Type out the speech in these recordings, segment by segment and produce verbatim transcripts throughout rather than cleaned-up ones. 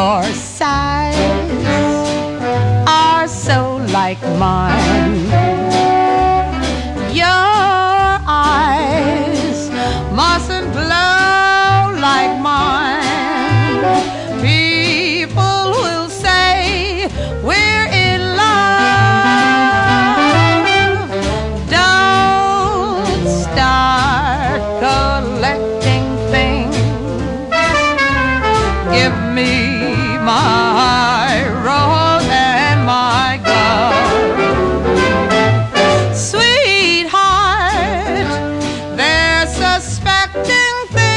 Your sighs are so like mine. Your eyes mustn't glow like mine. People will say we're in love. Don't start collecting things. Give me my rose and my glove. Sweetheart, they're suspecting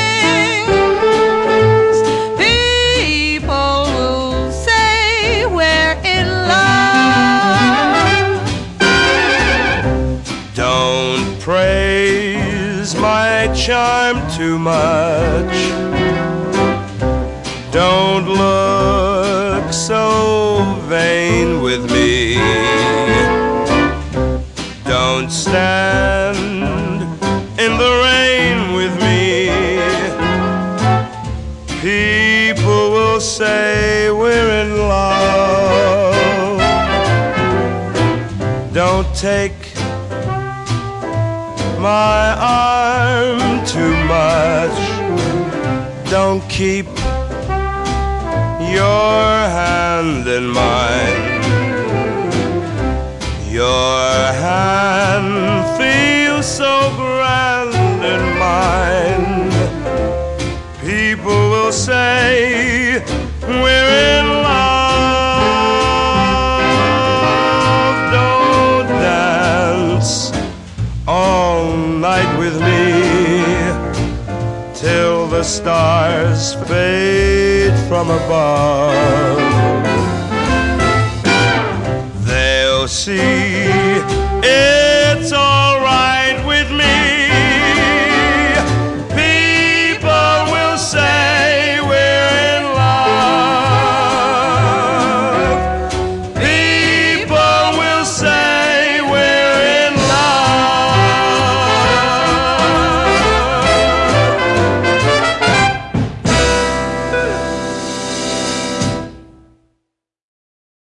things. People will say we're in love. Don't praise my charm too much. Don't look so vain with me. Don't stand in the rain with me. People will say we're in love. Don't take my arm too much. Don't keep your hand in mine. Your hand feels so grand in mine. People will say we're in love. Don't dance all night with me till the stars fade from above. They'll see